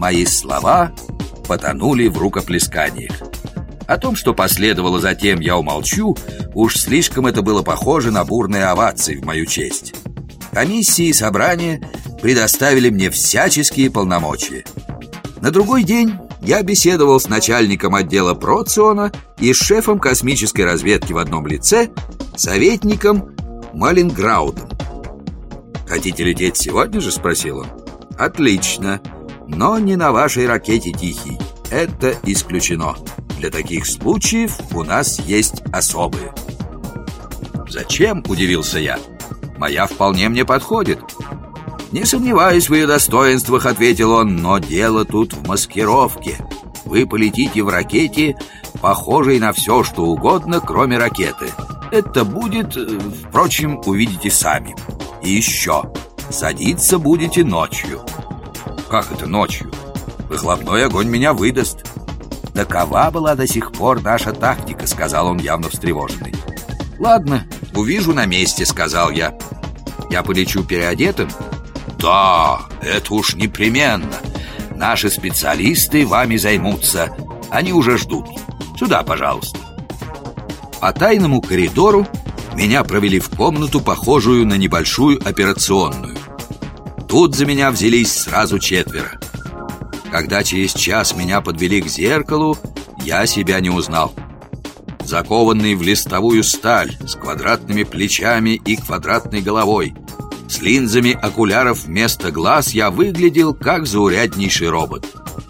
мои слова потонули в рукоплесканиях. О том, что последовало затем, я умолчу. Уж слишком это было похоже на бурные овации в мою честь. Комиссии и собрания предоставили мне всяческие полномочия. На другой день я беседовал с начальником отдела Проциона и с шефом космической разведки в одном лице, советником Малинграудом. «Хотите лететь сегодня же?» — спросил он. «Отлично, но не на вашей ракете «Тихий». Это исключено. Для таких случаев у нас есть особые». «Зачем?» — удивился я. «Моя вполне мне подходит». «Не сомневаюсь в ее достоинствах», — ответил он, «но дело тут в маскировке. Вы полетите в ракете, похожей на все, что угодно, кроме ракеты. Это будет, впрочем, увидите сами. И еще, садиться будете ночью». «Как это ночью? Выхлопной огонь меня выдаст». «Такова была до сих пор наша тактика», — сказал он, явно встревоженный. «Ладно, увижу на месте», — сказал я. «Я полечу переодетым?» «Да, это уж непременно. Наши специалисты вами займутся. Они уже ждут. Сюда, пожалуйста». По тайному коридору меня провели в комнату, похожую на небольшую операционную. Тут за меня взялись сразу 4. Когда через час меня подвели к зеркалу, я себя не узнал. Закованный в листовую сталь, с квадратными плечами и квадратной головой, с линзами окуляров вместо глаз, я выглядел как зауряднейший робот.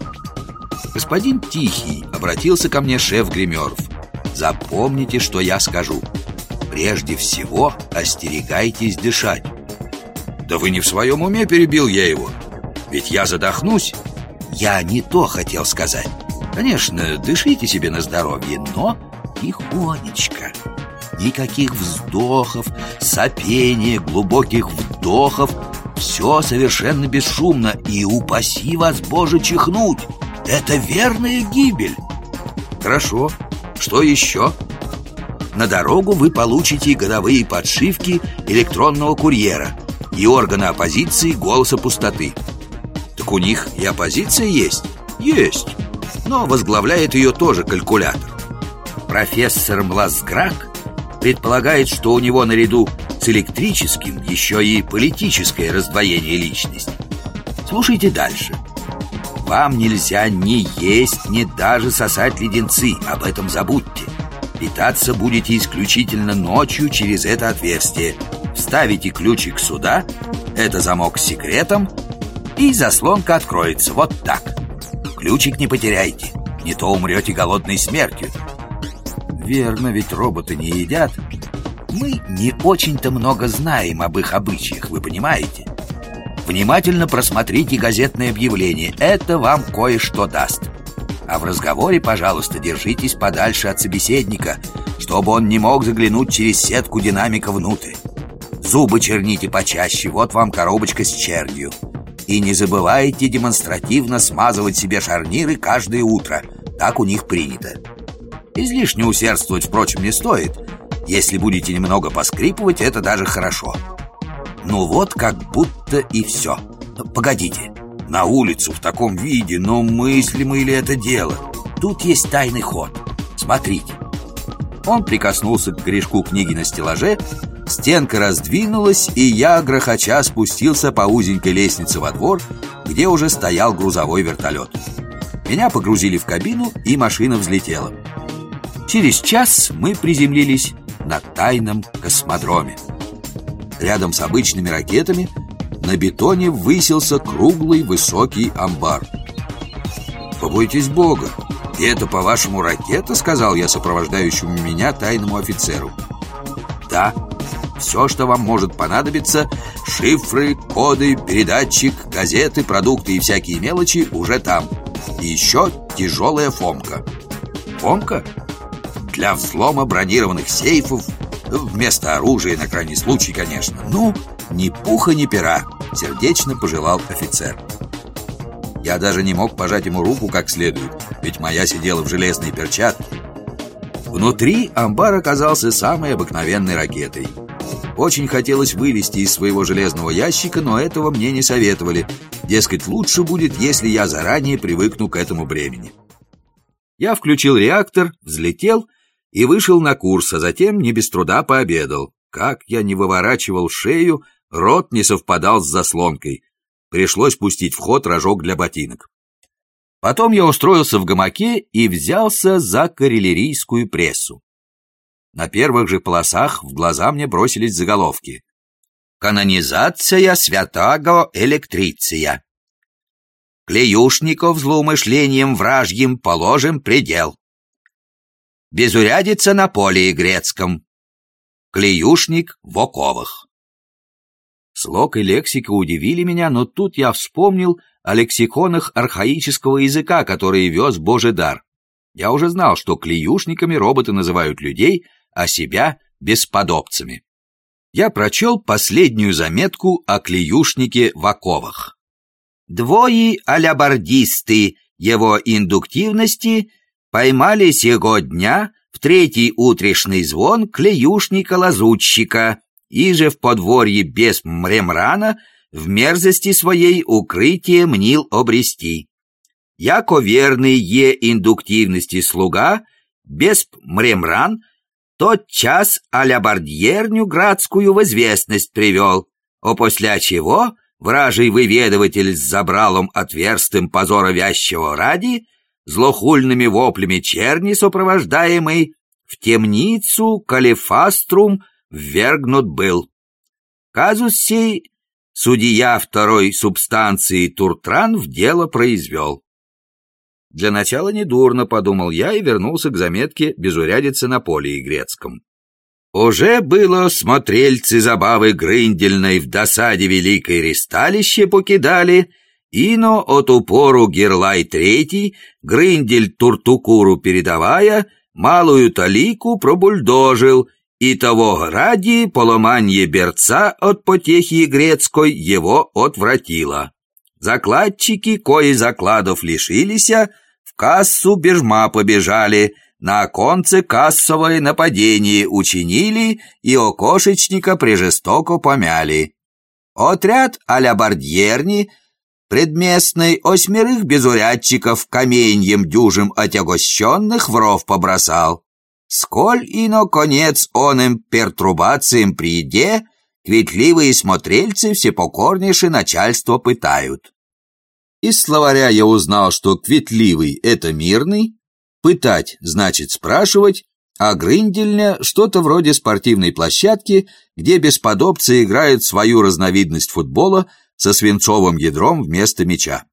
«Господин Тихий», — обратился ко мне шеф гримеров, — «запомните, что я скажу. Прежде всего остерегайтесь дышать». «Да вы не в своем уме?» — перебил я его. «Ведь я задохнусь». «Я не то хотел сказать. Конечно, дышите себе на здоровье, но тихонечко. Никаких вздохов, сопения, глубоких вдохов. Все совершенно бесшумно. И упаси вас, Боже, чихнуть. Это верная гибель». «Хорошо. Что еще?» «На дорогу вы получите годовые подшивки электронного курьера и органа оппозиции «Голоса пустоты». «Так у них и оппозиция есть?» «Есть. Но возглавляет ее тоже калькулятор. Профессор Млазграк предполагает, что у него наряду с электрическим еще и политическое раздвоение личности. Слушайте дальше. Вам нельзя ни есть, ни даже сосать леденцы. Об этом забудьте. Питаться будете исключительно ночью через это отверстие. Вставите ключик сюда, это замок с секретом, и заслонка откроется вот так. Ключик не потеряйте, не то умрете голодной смертью». «Верно, ведь роботы не едят. Мы не очень-то много знаем об их обычаях, вы понимаете? Внимательно просмотрите газетное объявление, это вам кое-что даст. А в разговоре, пожалуйста, держитесь подальше от собеседника, чтобы он не мог заглянуть через сетку динамика внутрь. Зубы черните почаще, вот вам коробочка с чернью. И не забывайте демонстративно смазывать себе шарниры каждое утро. Так у них принято. Излишне усердствовать, впрочем, не стоит. Если будете немного поскрипывать, это даже хорошо. Ну вот, как будто и все. Погодите, на улицу в таком виде, но мыслимо ли это дело? Тут есть тайный ход. Смотрите». Он прикоснулся к корешку книги на стеллаже, стенка раздвинулась, и я, грохоча, спустился по узенькой лестнице во двор, где уже стоял грузовой вертолет. Меня погрузили в кабину, и машина взлетела. Через час мы приземлились на тайном космодроме. Рядом с обычными ракетами на бетоне высился круглый высокий амбар. «Побойтесь Бога! И это, по-вашему, ракета?» — сказал я сопровождающему меня тайному офицеру. «Да, все, что вам может понадобиться, шифры, коды, передатчик, газеты, продукты и всякие мелочи уже там. И еще тяжелая фомка». «Фомка?» «Для взлома бронированных сейфов, вместо оружия, на крайний случай, конечно. Ну, ни пуха, ни пера», — сердечно пожелал офицер. Я даже не мог пожать ему руку как следует, ведь моя сидела в железной перчатке. Внутри амбар оказался самой обыкновенной ракетой. Очень хотелось вылезти из своего железного ящика, но этого мне не советовали. Дескать, лучше будет, если я заранее привыкну к этому бремени. Я включил реактор, взлетел и вышел на курс, а затем не без труда пообедал. Как я не выворачивал шею, рот не совпадал с заслонкой. Пришлось пустить в ход рожок для ботинок. Потом я устроился в гамаке и взялся за карелерийскую прессу. На первых же полосах в глаза мне бросились заголовки: «Канонизация святаго электриция», «Клеюшников злоумышлением вражьим положим предел», «Безурядица на поле грецком», «Клеюшник в оковах». Слог и лексика удивили меня, но тут я вспомнил о лексиконах архаического языка, которые вез Божий дар. Я уже знал, что клеюшниками роботы называют людей, а себя бесподобцами. Я прочел последнюю заметку о клеюшнике в оковах. «Двое алябардисты его индуктивности поймали сего дня в третий утрешный звон клеюшника-лазутчика, иже в подворье без мремрана в мерзости своей укрытие мнил обрести. Яко верный индуктивности слуга, без мремран, тот час алябардьерню градскую в известность привел, опосля чего вражий выведыватель с забралом отверстым позора вящего ради, злохульными воплями черни сопровождаемый, в темницу калифаструм ввергнут был. Казус сей судья второй субстанции Туртран в дело произвел. Для начала недурно, подумал я и вернулся к заметке «Безурядица на поле грецком». Уже было смотрельцы забавы грындельной в досаде великой ресталище покидали, ино от упору Герлай третий, грындель Туртукуру передавая, малую талику пробульдожил, и того ради поломанье берца от потехи грецкой его отвратило. Закладчики, кои закладов лишилися, в кассу бежма побежали, на оконце кассовое нападение учинили и окошечника прижестоко помяли. Отряд алябардьерни предместной 8 безурядчиков каменьем дюжим отягощенных в ров побросал. Сколь ино конец оным пертурбациям приде, кветливые смотрельцы всепокорнейше начальство пытают. Из словаря я узнал, что кветливый — это мирный, пытать значит спрашивать, а грындельня — что-то вроде спортивной площадки, где бесподобцы играют свою разновидность футбола со свинцовым ядром вместо мяча.